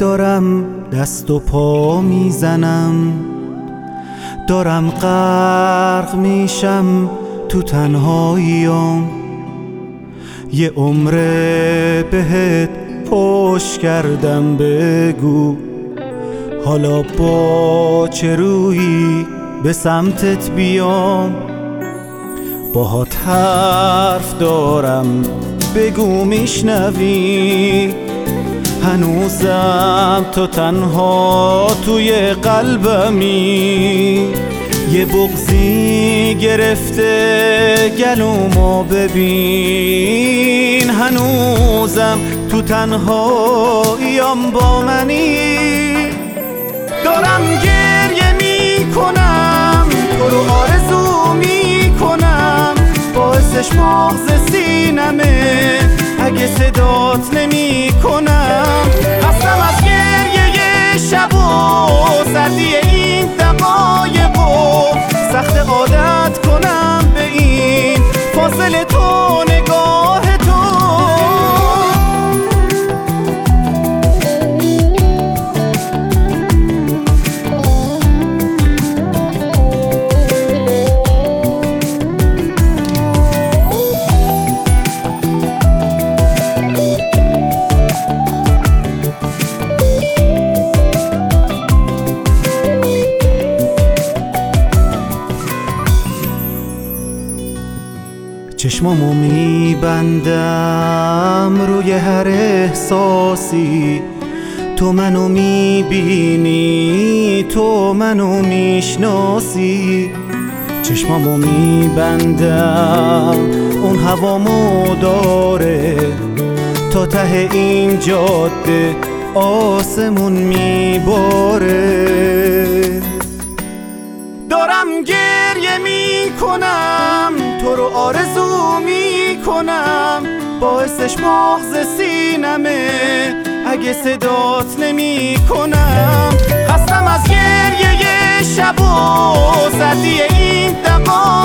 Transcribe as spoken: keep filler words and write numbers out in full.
دارم دست و پا میزنم، دارم غرق میشم تو تنهاییام. یه عمره بهت پشت کردم، بگو حالا با چه رویی به سمتت بیام. باهات حرف دارم، بگو میشنوی؟ هنوزم تو تنها توی قلبمی. یه بغضی گرفته گلومو ببین، هنوزم تو تنهاییام با منی. دارم گریه میکنم، تو رو آرزو میکنم، باعثش مغز سینمه اگه صدات نمی کنم. خستم از گریه شب و سردی این دقایق و سخت عادت کنم به این فاصله تو نگاه تو. چشمامو میبندم روی هر احساسی، تو منو میبینی، تو منو میشناسی. چشمامو میبندم اون هوامو داره، تا ته این جاده آسمون میباره. دارم گریه میکنم، تو رو آرزو میکنم، باعثش مغز سینمه اگه صدات نمی کنم. خستم از گریه شب و سردی این دقایق